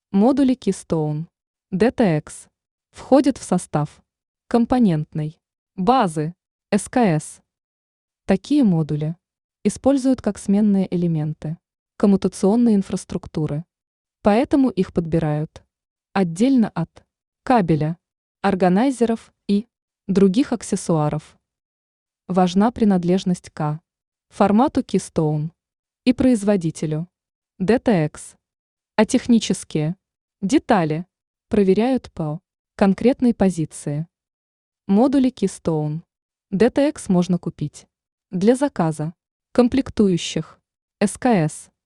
Модули Keystone DTX входят в состав компонентной базы СКС. Такие модули используют как сменные элементы коммутационной инфраструктуры, поэтому их подбирают отдельно от кабеля, органайзеров и других аксессуаров. Важна принадлежность к формату Keystone и производителю DTX, а технические детали проверяют по конкретной позиции. Модули Keystone DTX можно купить для заказа комплектующих СКС